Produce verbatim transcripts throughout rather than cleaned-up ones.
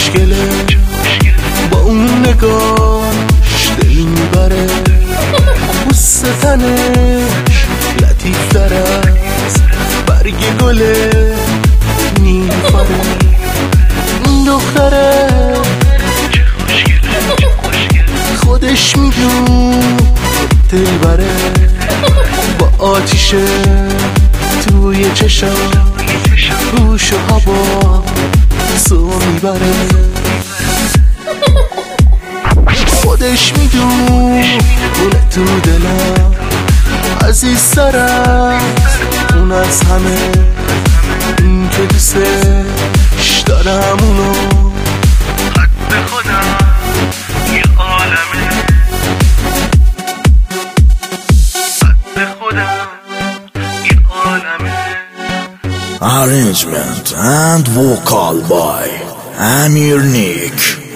خوشگله، با اون نگاهش دل میبره، بوس تنش لطیف تر از برگ گله نیلوفره. این دختره خودش میدون دل بره، با آتیشه توی چشم روش و هوا سو میبره. خودش میدون اونه تو دلم عزیزتر از اون از همه، این که دوستش دارم اونو حد خودم یه عالمه، حد خودم یه عالمه. Arrangement and vocal by Amir Nick.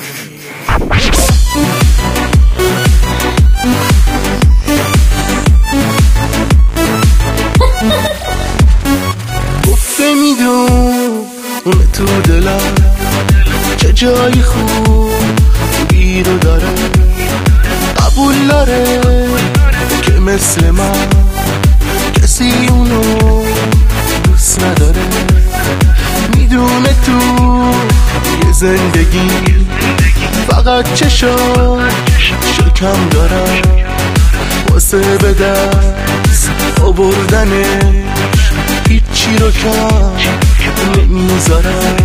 گفته میدون اون تو دلم چه جای خوب رو داره، قبول داره که مثل من کسی اونو دوست نداره. میدونه تو یه زندگی فقط چشم شکم دارم، واسه به دست آوردنش هیچی رو کم نمیذارم.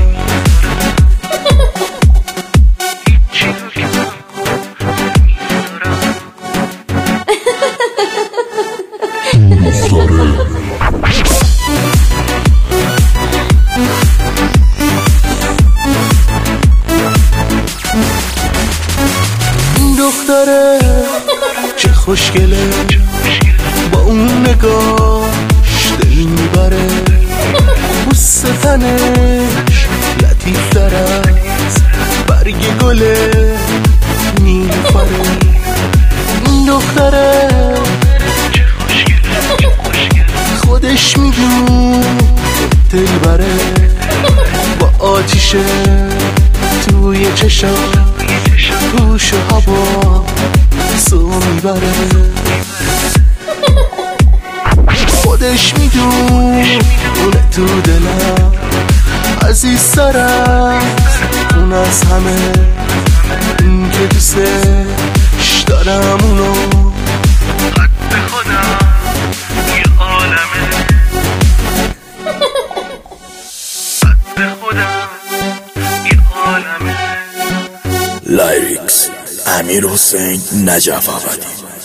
این دختره چه خوشگله، با اون نگاهش دل میبره، بوس تنش لطیف تر از برگ گله نیلوفره. این دختره خودش میدون دل بره، با آتیشه توی چشم روش و هوا سو میبره. خودش میدون اونه تو دلم عزیزتر از اون از همه، این که دوستش دارم اونو حد خودم یه عالمه، حد خودم یه عالمه. Lyrics Amir Hossein Najaf Abadi.